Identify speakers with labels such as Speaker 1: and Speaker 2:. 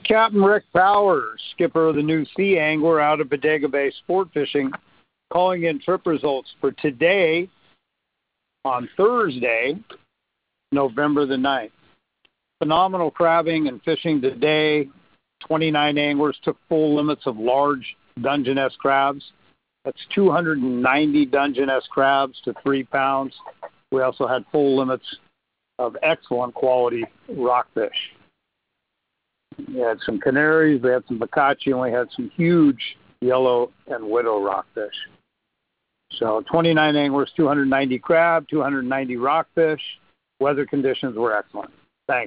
Speaker 1: Captain Rick Powers, skipper of the New Sea Angler out of Bodega Bay Sport Fishing, calling in trip results for today on Thursday, November the 9th. Phenomenal crabbing and fishing today. 29 anglers took full limits of large Dungeness crabs. That's 290 Dungeness crabs to 3 pounds. We also had full limits of excellent quality rockfish. We had some canaries, we had some bocacci, and we had some huge yellow and widow rockfish. So 29 anglers, 290 crab, 290 rockfish. Weather conditions were excellent.